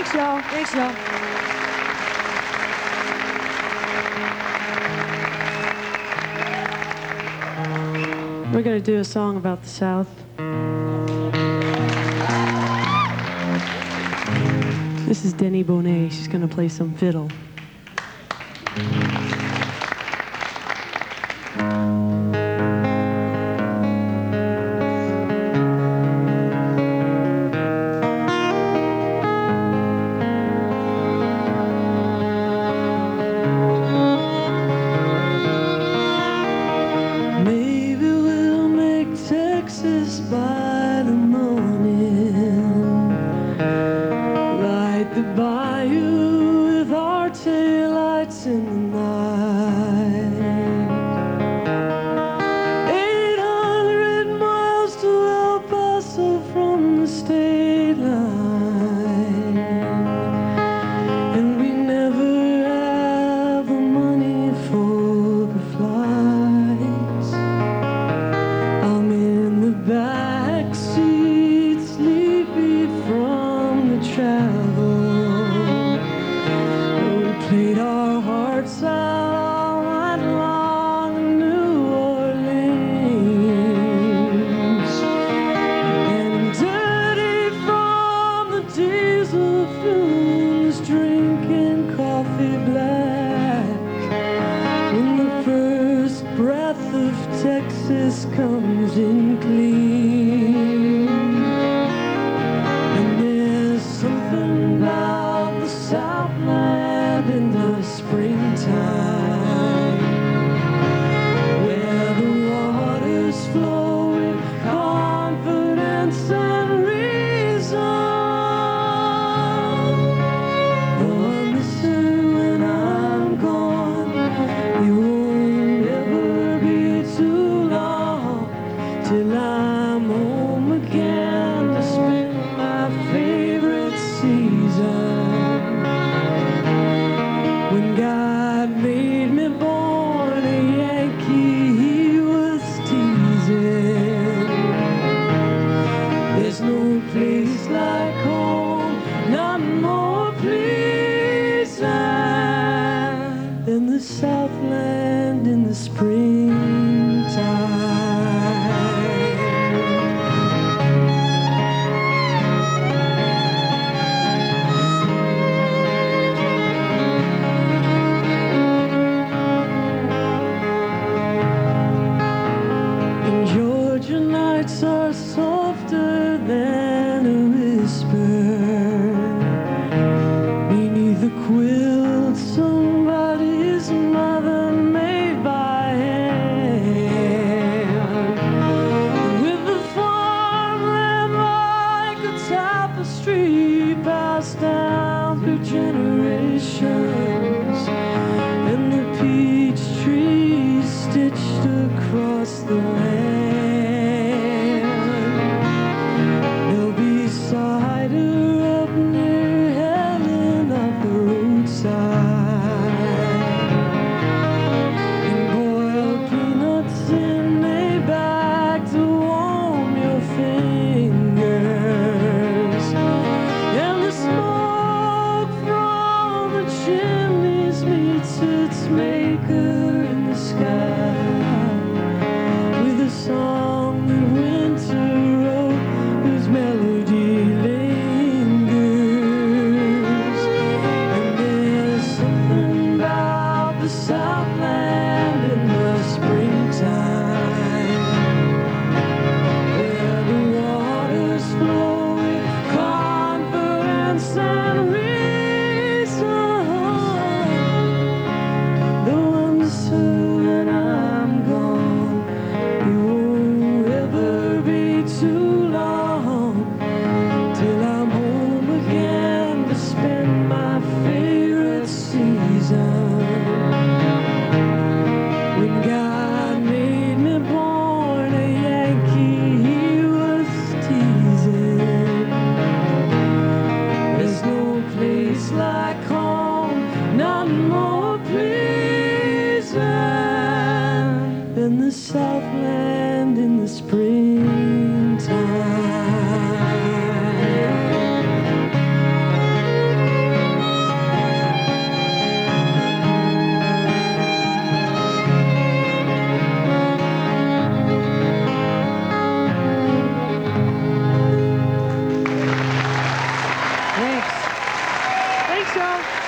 Thanks, y'all. Thanks, y'all. We're going to do a song about the South. This is Denny Bonet. She's going to play some fiddle. By the morning, light the bayou with our taillights in the night. 800 miles to El Paso from the state line, and we never have the money for the flights. I'm in the back seat, sleepy from the travel. We played our hearts out all night long in New Orleans, and I'm dirty from the diesel fumes, drinking coffee black. When the first breath of Texas comes in clean, and there's something about the Southland in the springtime, where the waters flow with confidence and reason. Though I miss her when I'm gone, you won't ever be too long till I'm home again to spend my favorite season. When God made me born a Yankee, he was teasing. There's no show.